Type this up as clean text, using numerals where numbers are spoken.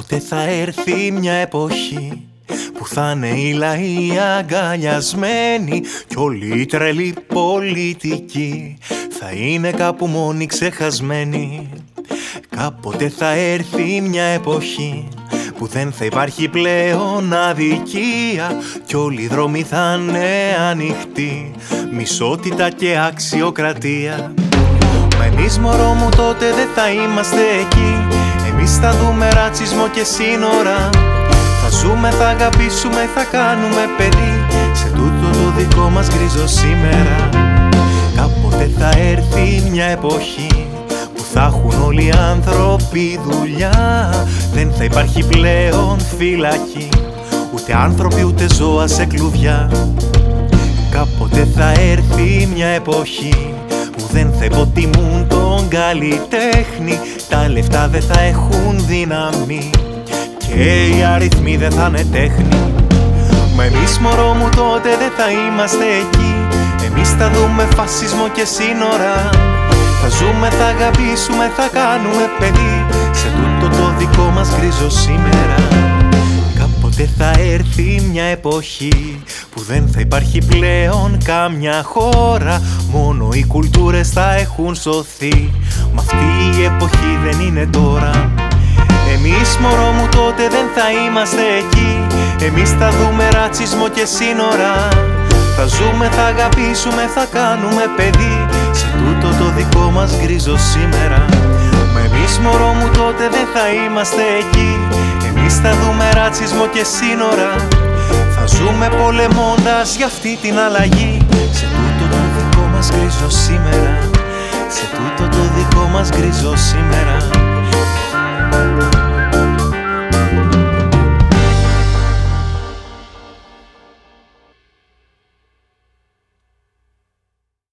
Κάποτε θα έρθει μια εποχή που θα είναι οι λαοί αγκαλιασμένοι κι όλοι οι τρελοί πολιτικοί θα είναι κάπου μόνοι ξεχασμένοι. Κάποτε θα έρθει μια εποχή που δεν θα υπάρχει πλέον αδικία κι όλοι οι δρόμοι θα είναι ανοιχτοί, μισότητα και αξιοκρατία. Μα εμείς μωρό μου τότε δεν θα είμαστε εκεί. Εμείς θα δούμε ρατσισμό και σύνορα. Θα ζούμε, θα αγαπήσουμε, θα κάνουμε παιδί σε τούτο το δικό μας γκρίζο σήμερα. Κάποτε θα έρθει μια εποχή που θα έχουν όλοι οι άνθρωποι δουλειά. Δεν θα υπάρχει πλέον φυλακή, ούτε άνθρωποι ούτε ζώα σε κλουβιά. Κάποτε θα έρθει μια εποχή που δεν θα υποτιμούν τον καλλιτέχνη. Τα λεφτά δεν θα έχουν δύναμη και οι αριθμοί δεν θα είναι τέχνη. Μα εμείς μωρό μου τότε δεν θα είμαστε εκεί. Εμείς θα δούμε φασισμό και σύνορα. Θα ζούμε, θα αγαπήσουμε, θα κάνουμε παιδί σε τούτο το δικό μας γκρίζο σήμερα. Κάποτε θα έρθει μια εποχή που δεν θα υπάρχει πλέον κάμια χώρα. Μόνο οι κουλτούρες θα έχουν σωθεί. Μα αυτή η εποχή δεν είναι τώρα. Εμείς μωρό μου τότε δεν θα είμαστε εκεί. Εμείς θα δούμε ρατσισμό και σύνορα. Θα ζούμε, θα αγαπήσουμε, θα κάνουμε παιδί σε τούτο το δικό μας γκρίζο σήμερα. Μα εμείς μωρό μου τότε δεν θα είμαστε εκεί. Εμείς θα δούμε ρατσισμό και σύνορα. Θα ζούμε πολεμώντας για αυτή την αλλαγή σε τούτο το δικό μας γκρίζο σήμερα. Σε τούτο το δικό μας γκρίζο σήμερα.